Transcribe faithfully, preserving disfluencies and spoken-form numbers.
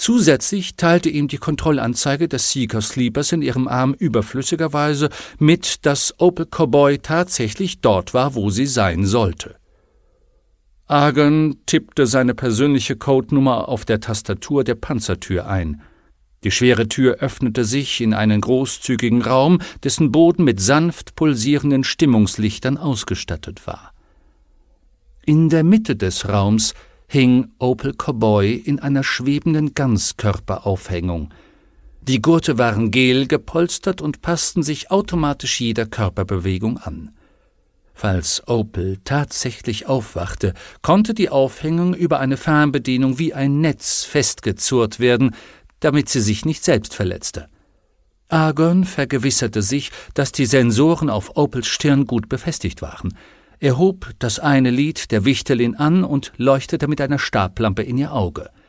Zusätzlich teilte ihm die Kontrollanzeige des Seeker Sleepers in ihrem Arm überflüssigerweise mit, dass Opel Cowboy tatsächlich dort war, wo sie sein sollte. Argon tippte seine persönliche Codenummer auf der Tastatur der Panzertür ein. Die schwere Tür öffnete sich in einen großzügigen Raum, dessen Boden mit sanft pulsierenden Stimmungslichtern ausgestattet war. In der Mitte des Raums hing Opel Cowboy in einer schwebenden Ganzkörperaufhängung. Die Gurte waren gel gepolstert und passten sich automatisch jeder Körperbewegung an. Falls Opel tatsächlich aufwachte, konnte die Aufhängung über eine Fernbedienung wie ein Netz festgezurrt werden, damit sie sich nicht selbst verletzte. Argon vergewisserte sich, dass die Sensoren auf Opels Stirn gut befestigt waren. Er hob das eine Lid der Wichtelin an und leuchtete mit einer Stablampe in ihr Auge.